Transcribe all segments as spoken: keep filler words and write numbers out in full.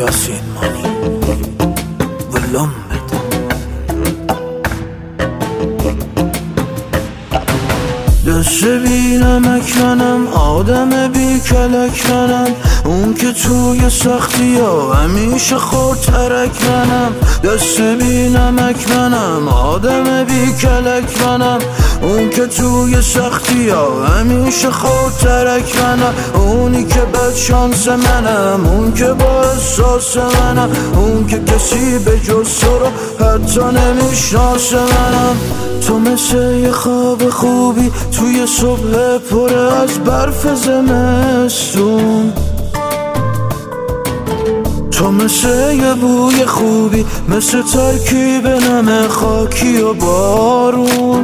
یاسین مانی ولوم بده. دست بی نمک منم، آدم بی کلک منم، اون که توی سختی ها همیشه خورد ترک منم. دست بی نمک منم، آدم بی کلک منم، اون که توی سختی ها همیشه خورد ترک منم. اونی که بد شانس منم، اون که با احساس منم، اون که کسی به جز تو رو حتی نمیشناس منم. تو مثل یه خواب خوبی توی صبح پر از برف زمستون، تو مثل یه بوی خوبی، مثل ترکیب نم خاکی و بارون.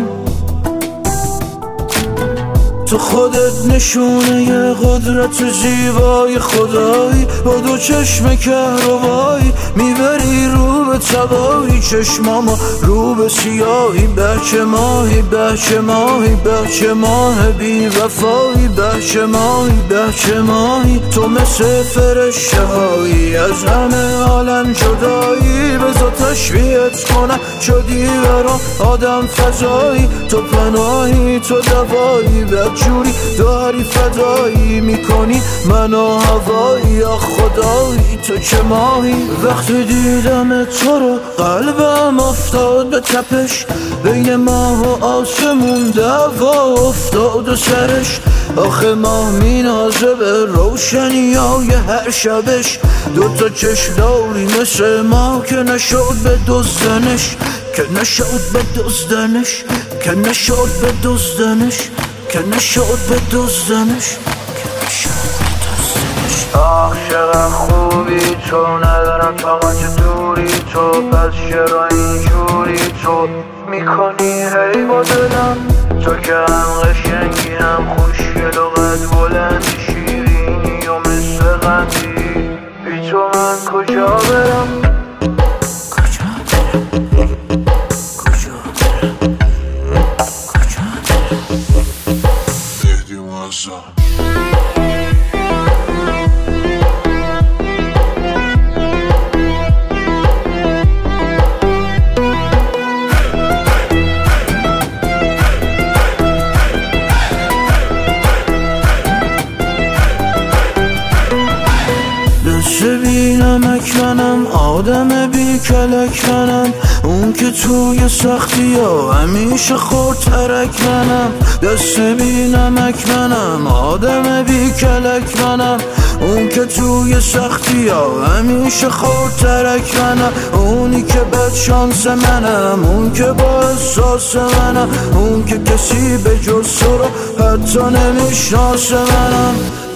تو خودت نشونه یه قدرت زیبای خدایی، با دو چشم کهربایی میبری رو به تبایی. چشماما رو به سیاهی، بچه ماهی بچه ماهی بچه ماه بی وفایی، بچه ماهی بچه ماهی. تو مثل فرشته هایی از همه عالم جدایی، بذار تشبیهت کنم شدی برام آدم فضایی. تو پناهی تو دوایی، جوری داری فدایی میکنی منو هوایی. یا خدایی تو چه ماهی. وقتی دیدم تو رو قلبم افتاد به تپش، بین ماه و آسمون دعوا افتاد و سرش. آخه ماه مینازه به روشنی های هر شبش، دوتا چشم داری مثل ما که نشد به دزدنش، که نشد به دزدنش، که نشد به دزدنش، که نشد به دزدنش، که نشد به دزدنش. آخ چقدر خوبی تو، ندارم طاقت دوری تو، پس چرا اینجوری تو میکنی هی با دلم. تو که هم قشنگی هم خوشگل و قد بلندی، شیرینی و مثل قندی، بی تو من کجا برم؟ کجا برم؟ کجا برم؟ کجا برم؟ مهدی معظم. دست بی نمک منم، آدم بی کلک منم، اون که توی سختی ها همیشه خورد ترک منم. دست بی نمک منم، آدم بی کلک منم، اون که توی سختی ها همیشه خورد ترک منم. اونی که بد شانس منم، اون که با احساس منم، اون که کسی به جز تو رو حتی نمیشناس منم.